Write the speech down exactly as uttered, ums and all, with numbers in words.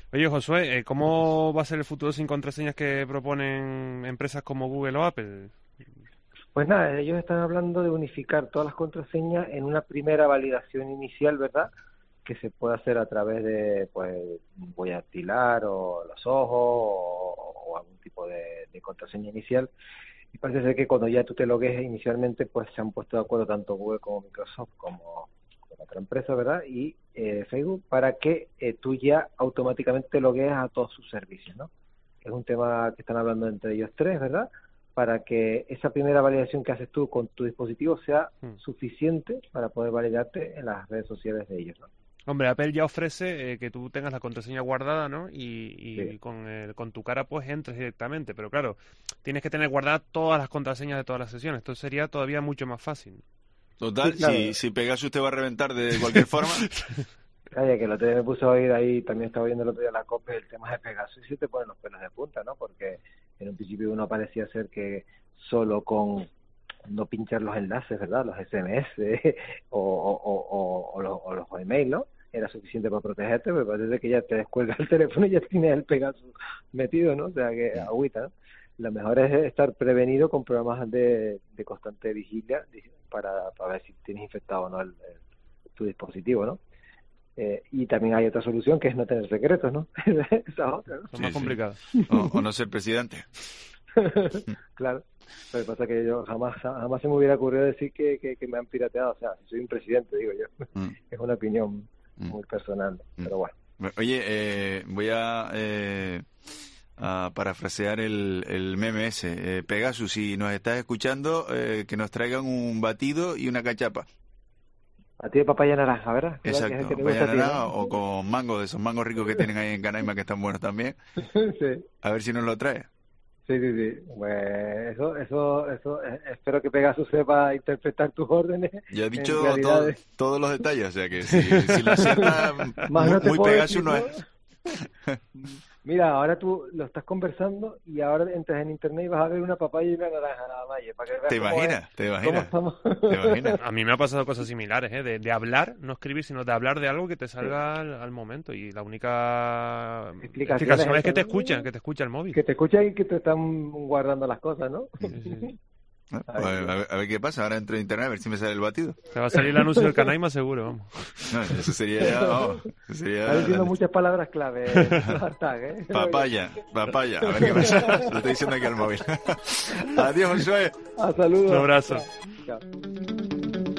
Oye, Josué, eh, ¿cómo va a ser el futuro sin contraseñas que proponen empresas como Google o Apple? Pues nada, ellos están hablando de unificar todas las contraseñas en una primera validación inicial, ¿verdad? Que se puede hacer a través de, pues, voy a dactilar o los ojos o, o algún tipo de, de contraseña inicial. Y parece ser que cuando ya tú te logues inicialmente, pues se han puesto de acuerdo tanto Google como Microsoft como, como otra empresa, ¿verdad? Y eh, Facebook para que eh, tú ya automáticamente loguees a todos sus servicios, ¿no? Es un tema que están hablando entre ellos tres, ¿verdad? Para que esa primera validación que haces tú con tu dispositivo sea Hmm. suficiente para poder validarte en las redes sociales de ellos, ¿no? Hombre, Apple ya ofrece eh, que tú tengas la contraseña guardada, ¿no? Y, y Sí. con, el- con tu cara pues entres directamente. Pero claro, tienes que tener guardadas todas las contraseñas de todas las sesiones. Esto sería todavía mucho más fácil. Total, Sí, claro. si, si Pegasus te va a reventar de cualquier forma. Calla, que el otro día me puse a oír ahí, también estaba viendo el otro día la copia del tema de Pegasus y se te ponen los pelos de punta, ¿no? Porque en un principio uno parecía ser que solo con no pinchar los enlaces, ¿verdad? Los S M S o, o, o, o, o los, o los email, ¿no? Era suficiente para protegerte, pero parece que ya te descuelga el teléfono y ya tienes el Pegasus metido, ¿no? O sea que agüita, ¿no? Lo mejor es estar prevenido con programas de, de constante vigilia para, para ver si tienes infectado o no el, el, tu dispositivo, ¿no? Eh, y también hay otra solución que es no tener secretos, ¿no? Esa otra, ¿no? Son Sí, más sí. complicados. O, o no ser presidente. Claro. Lo que pasa es que yo jamás jamás se me hubiera ocurrido decir que, que, que me han pirateado. O sea, si soy un presidente, digo yo. Mm. Es una opinión Mm. muy personal, Mm. pero bueno. Oye, eh, voy a, eh, a parafrasear el, el meme ese. Eh, Pegasus, si nos estás escuchando, eh, que nos traigan un batido y una cachapa. A ti de papaya naranja, ¿verdad? Que es el Exacto, que te papaya gusta a ti, naranja ¿no? o con mango, de esos mangos ricos que tienen ahí en Canaima, que están buenos también. Sí. A ver si nos lo trae. Sí, sí, sí. Pues eso, eso, eso, eh, espero que Pegasus sepa interpretar tus órdenes. Ya he en dicho todo- realidades. todos los detalles, o sea que si, si lo acierta, Más muy, no te muy puedo Pegasus decir, no ¿no? es. Mira, ahora tú lo estás conversando y ahora entras en internet y vas a ver una papaya y una naranja nada más. y Para que veas ¿Te cómo imaginas? es- ¿Te cómo imaginas? estamos. ¿Te imaginas? A mí me ha pasado cosas similares, ¿eh? De, de hablar, no escribir, sino de hablar de algo que te salga al, al momento. Y la única Explicación explicación es es que esa, te ¿no? escuchan, que te escucha el móvil. Que te escuchan y que te están guardando las cosas, ¿no? Sí, sí. Ah, pues, a, ver, a ver qué pasa. Ahora entro en internet a ver si me sale el batido. Te va a salir el anuncio del Canaima seguro, vamos. No, eso sería ya, vamos, eso sería Está diciendo la- muchas palabras clave. los hashtags, ¿eh? papaya, papaya. A ver qué pasa. Lo estoy diciendo aquí al móvil. Adiós, Josué. Ah, saludos. Un abrazo. Chao.